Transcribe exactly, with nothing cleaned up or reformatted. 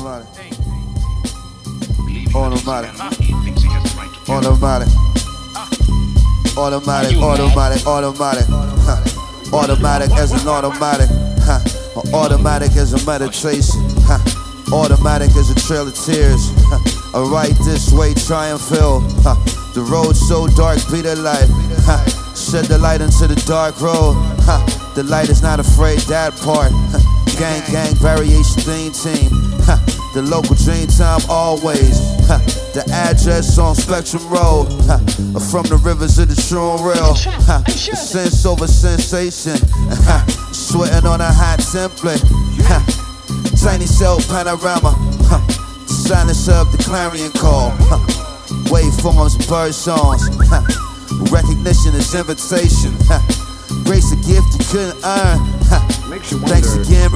Automatic. Automatic. Automatic. Automatic, automatic, automatic. Huh. Automatic as an automatic. Huh. Automatic as a meditation. Huh. Automatic as a trail of tears. Huh. I write this way, try and feel. Huh. The road so dark, be the light. Huh. Shed the light into the dark road. Huh. The light is not afraid, that part. Huh. Gang, gang, variation theme team. Huh. The local dream time always. Huh. The address on Spectrum Road. Huh. From the rivers of the true and real. Huh. The sense over sensation. Huh. Sweating on a hot template. Huh. Tiny cell panorama. Huh. Silence of the clarion call. Huh. Waveforms, bird songs. Huh. Recognition is invitation. Huh. Grace a gift you couldn't earn. Huh. Makes you Thanks wonder. again.